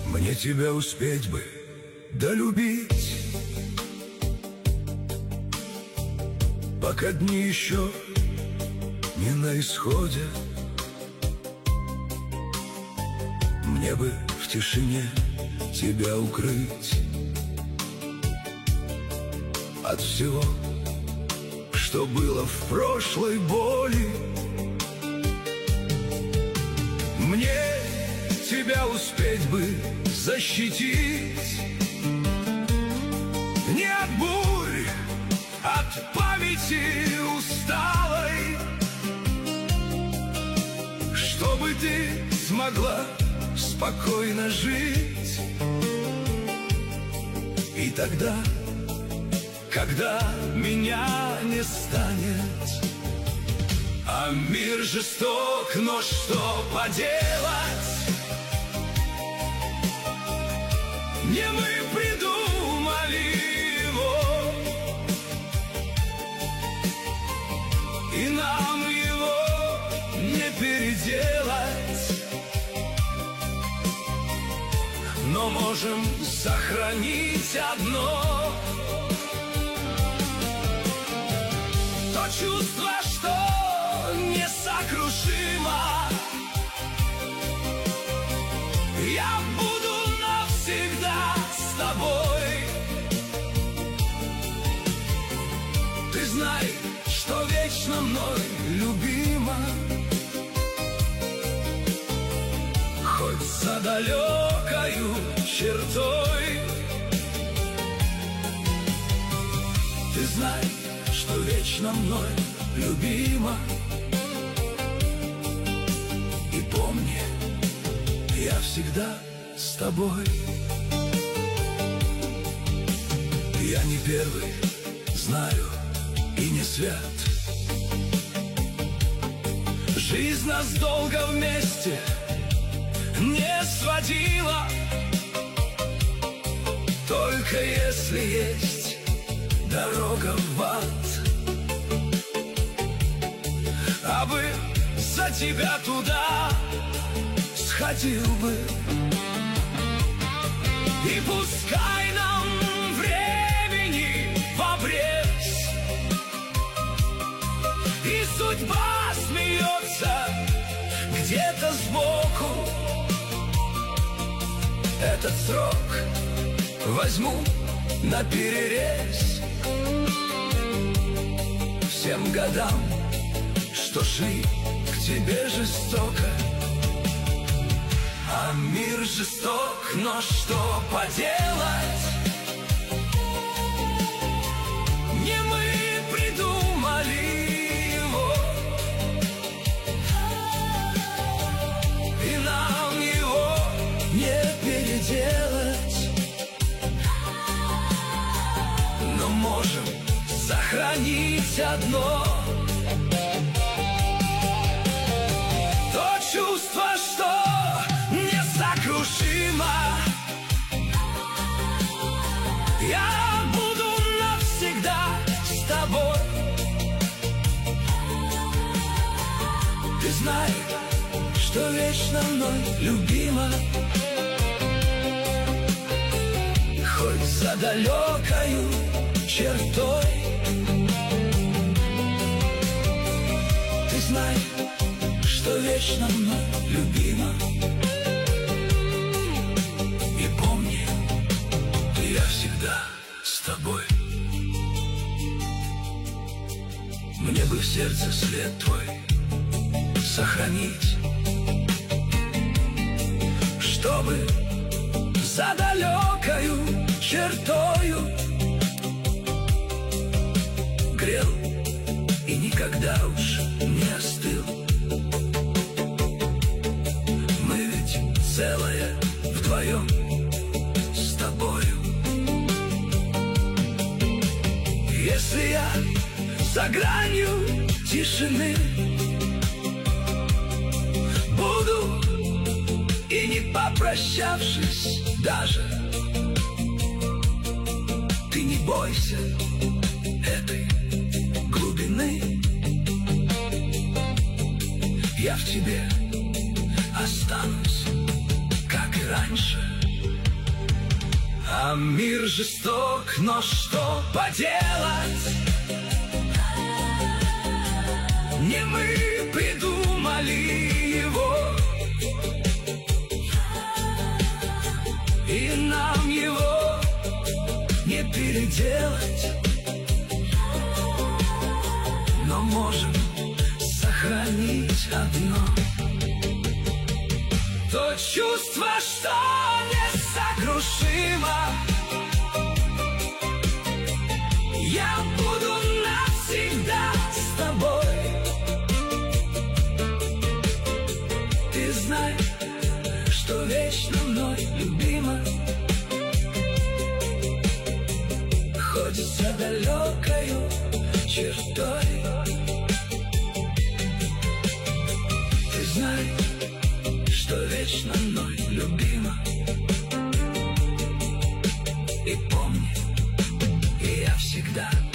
Мне тебя успеть бы долюбить, пока дни еще не на исходе. Мне бы в тишине тебя укрыть от всего, что было в прошлой боли. Мне тебя успеть бы защитить не от бурь, от памяти усталой, чтобы ты смогла спокойно жить. И тогда, когда меня не станет, а мир жесток, но что поделать? Не мы придумали его, и нам его не переделать, но можем сохранить одно: то чувство, что несокрушимо. Я буду навсегда с тобой. Ты знай, что вечно мной любима, хоть за далекою чертой. Ты знай, что вечно мной любима, и помни, я всегда с тобой. Я не первый, знаю, и не свят. Жизнь нас долго вместе не сводила, только если есть дорога в ад. А бы за тебя туда сходил бы, и пускай нам времени в обрез, и судьба смеется где-то сбоку. Этот срок возьму наперерез всем годам, что шли к тебе жестоко. А мир жесток, но что поделать? Не мы придумали его, и нам его не переделать, но можем сохранить одно: то чувство, что несокрушимо. Я буду навсегда с тобой. Ты знай, что вечно мной любима, хоть за далекою чертой. Ты знай, что вечно мной любима, и помни, я всегда с тобой. Мне бы в сердце след твой сохранить, чтобы за далекою чертою грел и никогда уж не остыл. Мы ведь целое вдвоем с тобою. Если я за гранью тишины буду, и не попрощавшись даже, ты не бойся этой глубины. Я в тебе останусь, как и раньше. А мир жесток, но что поделать? Не мы придумали его, и нам его не переделать. Но можем сохранить одно: то чувство, что несокрушимо. Я буду навсегда с тобой. Ты знай, что вечно мной любима, ходит за далекою чертой. Ты знай, что вечно мной любима, и помни, я всегда